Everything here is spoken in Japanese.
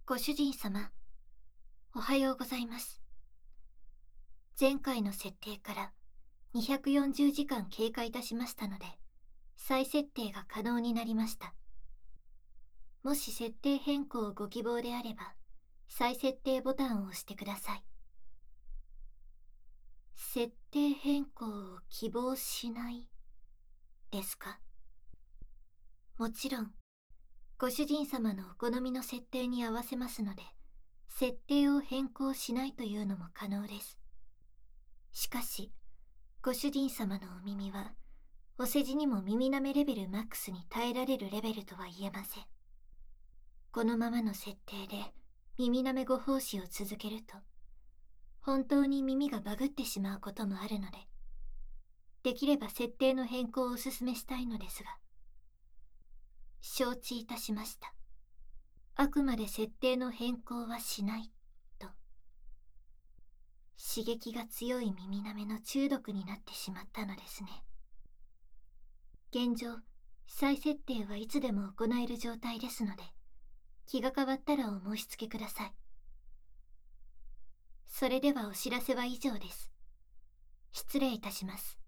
ご主人様、おはようございます。前回の設定から240時間経過いたしましたので、再設定が可能になりました。もし設定変更をご希望であれば、再設定ボタンを押してください。設定変更を希望しないですか？もちろん、ご主人様のお好みの設定に合わせますので、設定を変更しないというのも可能です。しかし、ご主人様のお耳は、お世辞にも耳舐めレベルマックスに耐えられるレベルとは言えません。このままの設定で耳舐めご奉仕を続けると、本当に耳がバグってしまうこともあるので、できれば設定の変更をお勧めしたいのですが。承知いたしました。あくまで設定の変更はしないと。刺激が強い耳舐めの中毒になってしまったのですね。現状、再設定はいつでも行える状態ですので、気が変わったらお申し付けください。それではお知らせは以上です。失礼いたします。